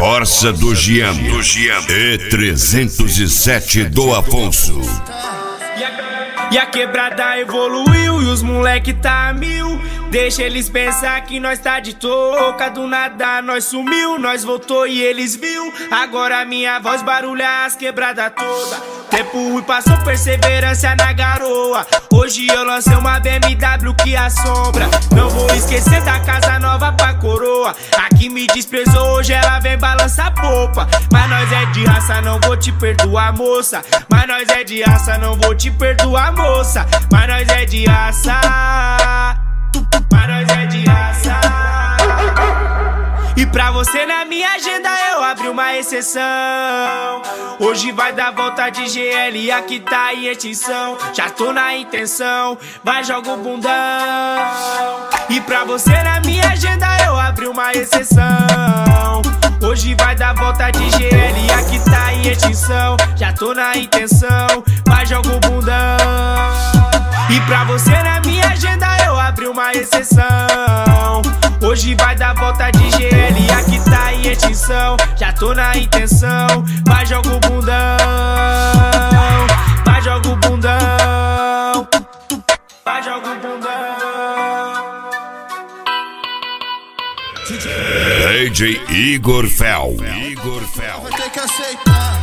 Corsa do Giano e 307 do Afonso. E a quebrada evoluiu e os moleque tá a mil. Deixa eles pensar que nós tá de touca. Do nada nós sumiu, nós voltou e eles viu. Agora minha voz barulha as quebradas toda. Tempo ruim passou, perseverança na garoa. Hoje eu lancei uma BMW que assombra. Não vou esquecer da casa nova pra coroa. A que me desprezou hoje ela vem balançar a popa. Mas nós é de raça, não vou te perdoar, moça. Mas nós é de raça, não vou te perdoar, moça. Mas nós é de raça. Mas nós é de raça. E pra você na minha agenda eu abri uma exceção. Hoje vai dar volta de GL, aqui tá em extinção. Já tô na intenção, vai joga o bundão. E pra você na minha agenda eu abri uma exceção. Hoje vai dar volta de GL, aqui tá em extinção. Já tô na intenção, vai joga o bundão. E pra você na minha agenda eu abri uma exceção. Hoje vai dar volta de GL, aqui tá em extinção. Já tô na intenção, vai joga o bundão. Vai joga o bundão. Vai joga o bundão. DJ Igor Fel. Vai ter que aceitar.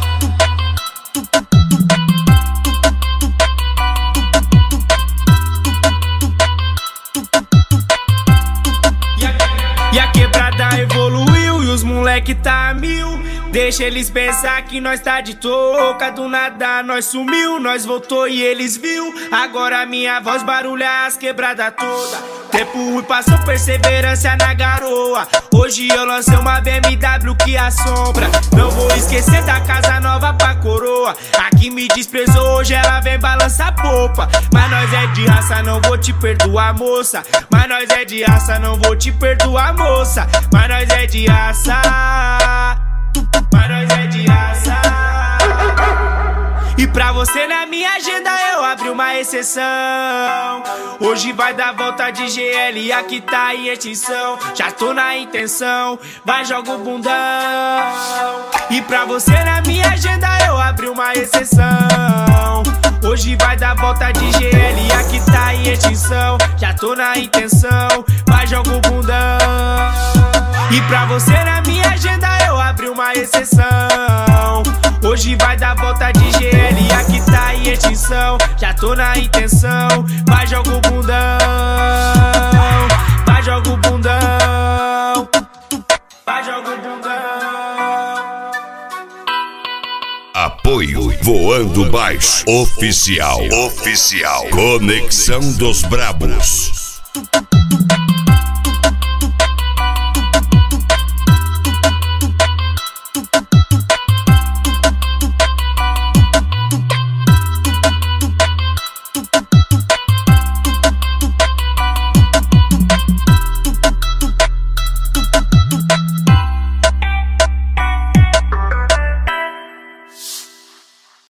E a quebrada evoluiu e os moleque tá a mil. Deixa eles pensar que nós tá de touca. Do nada nós sumiu, nós voltou e eles viu. Agora minha voz barulha as quebradas toda. Tempo ruim passou, perseverança na garoa. Hoje eu lancei uma BMW que assombra. Não vou esquecer da casa nova pra coroa. A que me desprezou hoje ela vem balançar a popa. Mas nós é de raça, não vou te perdoar, moça. Mas nós é de raça, não vou te perdoar, moça. Mas nós é de raça. Mas nós é de raça. E pra você na minha agenda eu abri uma exceção. Hoje vai dar volta de GL, aqui tá em extinção. Já tô na intenção, vai joga o bundão. E pra você na minha agenda eu abri uma exceção. Hoje vai dar volta de GL, aqui tá em extinção. Já tô na intenção, vai joga o bundão. E pra você na minha agenda eu abri uma exceção. Hoje vai dar volta de GL, aqui tá em extinção. Já tô na intenção, vai joga o bundão. Vai joga o bundão. Vai joga o bundão. Apoio Voando Baixo Oficial. Conexão dos Brabos.